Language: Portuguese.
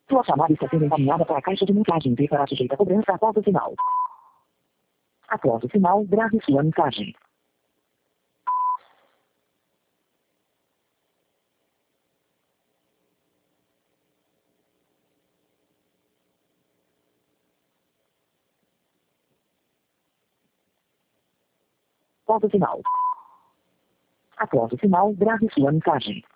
Sua chamada está sendo encaminhada para a caixa de mensagem e será sujeita a cobrança após o sinal. Após o sinal, grave sua mensagem. Após o sinal. Após o sinal, grave sua mensagem.